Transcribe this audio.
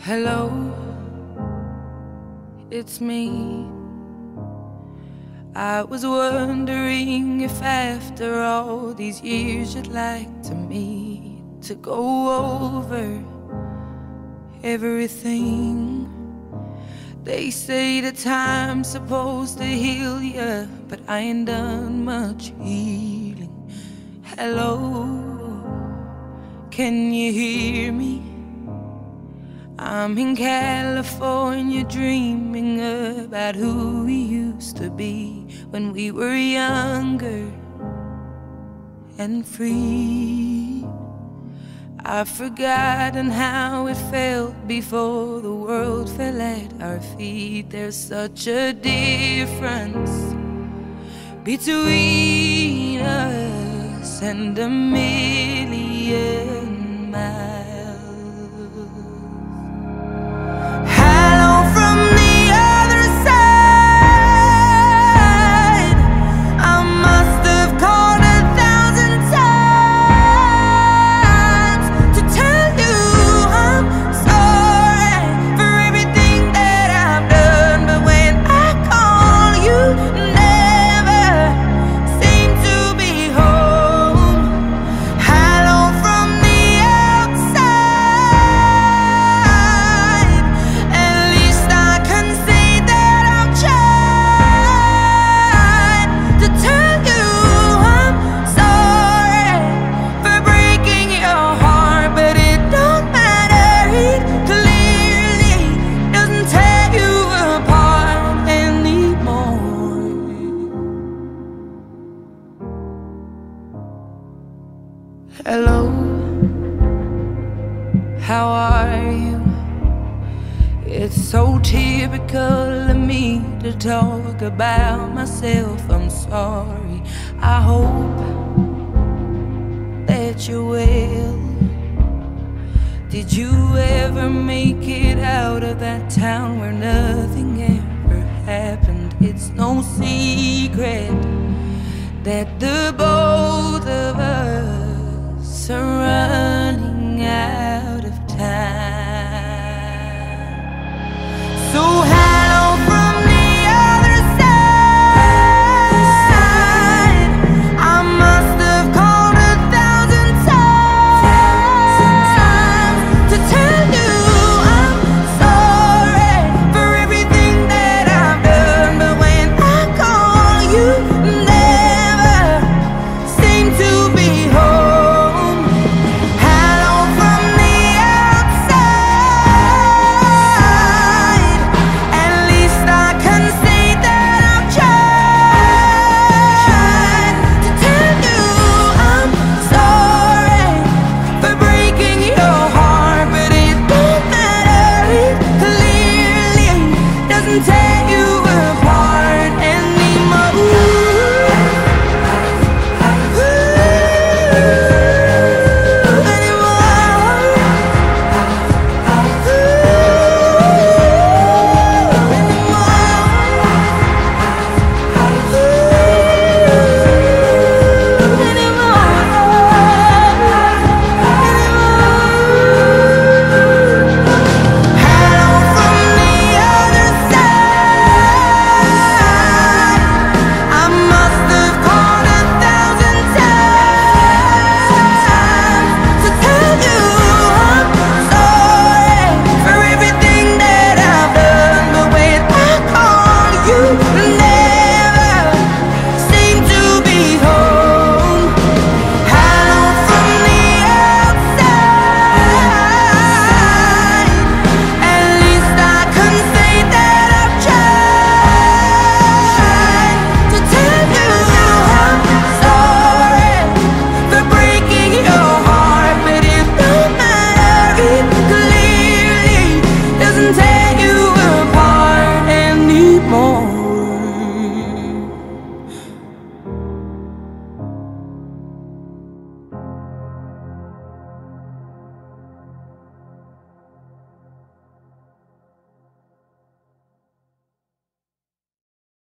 Hello, it's me. I was wondering if after all these years you'd like to meet to go over everything. They say that time's supposed to heal ya, but I ain't done much healing. Hello, can you hear me? I'm in California dreaming about who we used to be when we were younger and free. I've forgotten how it felt before the world fell at our feet. There's such a difference between us and a million miles. Hello, how are you? It's so typical of me to talk about myself. I'm sorry. I hope that you're well. Did you ever make it out of that town where nothing ever happened? It's no secret that the both of us are running out.